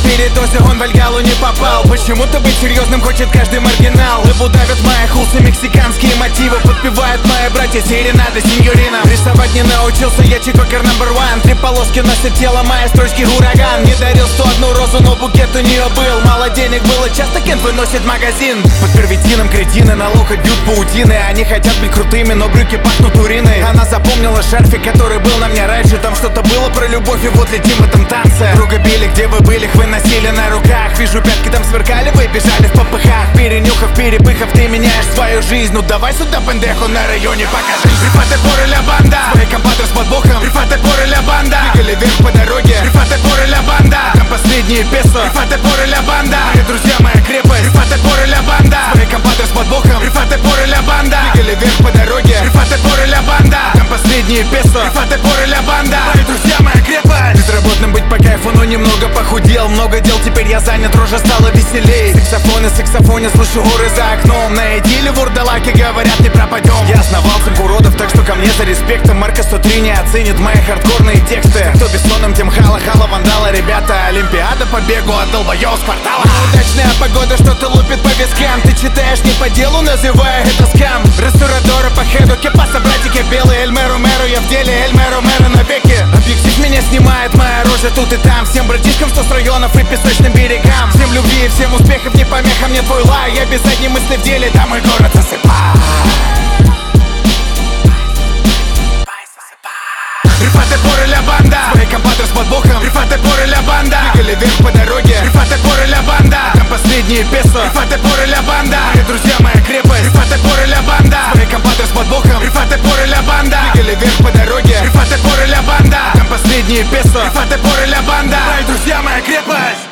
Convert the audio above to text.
передозе, он в Альгалу не попал. Почему-то быть серьезным хочет каждый маргинал. Лыбу давят мои хусы, мексиканские мотивы. Подпевают мои братья серенады, сеньорина. Рисовать не научился, я чикокер #1. 3 полоски носит тело, мои строчки ураган. Не дарил 101 розу, но букет у нее был. Мало денег было, часто Кент выносит магазин. Под первитином кретины на локоть бьют паутины. Они хотят быть крутыми, но брюки пахнут уриной. Она запомнила шарфик, который был на мне раньше. Там что-то было про любовь, и вот летим в этом танце. Друга били, где вы были, их выносили на руках. Вижу, пятки там сверкали, вы бежали в попыхах. Перенюхав, перепыхав, ты меняешь свою жизнь. Ну давай сюда, пендеху, на районе покажи. Рифате поры ля банда, свои компадры с подвохом. Рифате поры ля банда, двигали вверх по дороге. Рифате поры ля банда, там последние песо. Рифате поры ля банда, мои друзья, моя крепость. Рифате поры ля банда, свои компадры с подвохом. Рифате поры ля банда, двигали вверх по дороге. Рифате поры ля банда, там последние песо. Рифате поры ля банда, мои друзья, моя крепость. Безработным быть по кайфу, но немного похудел. Много дел, теперь я занят, рожа стала веселей. Саксофоне, слышу горы за окном. На идилле вурдалаки говорят, не пропадем. Я основал цепь уродов, так что ко мне за респектом. Марка 103 не оценит мои хардкорные тексты. Кто бессонным, тем хала, вандала. Ребята, олимпиада по бегу от долбоёв с квартала. Удачная погода что-то лупит по вискам. Ты читаешь не по делу, называя это скам. Ресторатора по хеду, кепаса, братики белые. Эльмеру меру, я в деле, Эльмеру меру навеки. Объектив меня снимает, моя рожа тут и там. Всем братишкам, что с районов и песочным берегам. Всем любви и всем успехов, не помеха мне твой лай. Я без задней мысли в деле, да мой город засыпай. Рифате поры ля банда, свои компадры с подвохом. Рифате поры ля банда, двигали вверх по дороге. Рифате поры ля банда, там последние песо. Рифате поры ля банда, мои друзья, моя крепость. Рифате поры ля банда, свои компадры с подвохом. Рифате поры ля банда, двигали вверх по дороге. Рифате поры ля банда, там последние песо. Рифате поры ля банда, мои друзья, моя крепость.